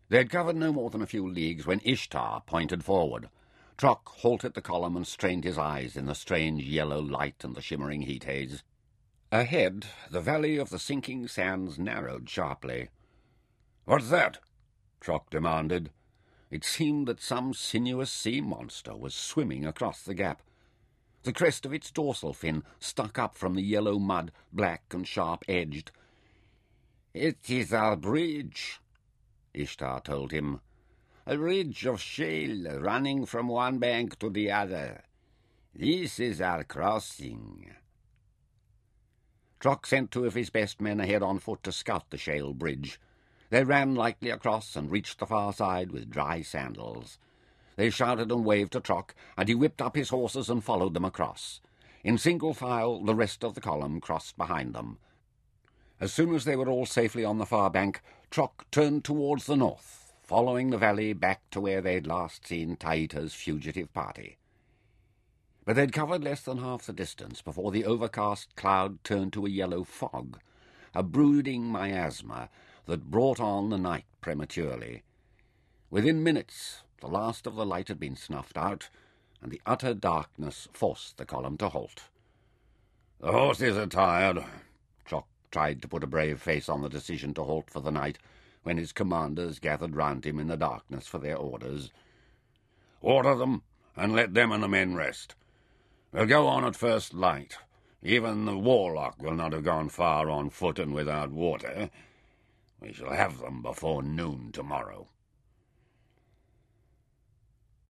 They had covered no more than a few leagues when Ishtar pointed forward. Trok halted the column and strained his eyes in the strange yellow light and the shimmering heat haze. Ahead, the valley of the sinking sands narrowed sharply. "What's that?" Trok demanded. It seemed that some sinuous sea monster was swimming across the gap. The crest of its dorsal fin stuck up from the yellow mud, black and sharp-edged. "It is our bridge," Ishtar told him. "A ridge of shale running from one bank to the other. This is our crossing." Trok sent two of his best men ahead on foot to scout the shale bridge. They ran lightly across and reached the far side with dry sandals. They shouted and waved to Trok, and he whipped up his horses and followed them across. In single file, the rest of the column crossed behind them. As soon as they were all safely on the far bank, Trok turned towards the north, following the valley back to where they'd last seen Taita's fugitive party. But they'd covered less than half the distance before the overcast cloud turned to a yellow fog, a brooding miasma that brought on the night prematurely. Within minutes, the last of the light had been snuffed out, and the utter darkness forced the column to halt. "The horses are tired." Trok tried to put a brave face on the decision to halt for the night when his commanders gathered round him in the darkness for their orders. "Water them, and let them and the men rest. We'll go on at first light. Even the warlock will not have gone far on foot and without water. We shall have them before noon tomorrow."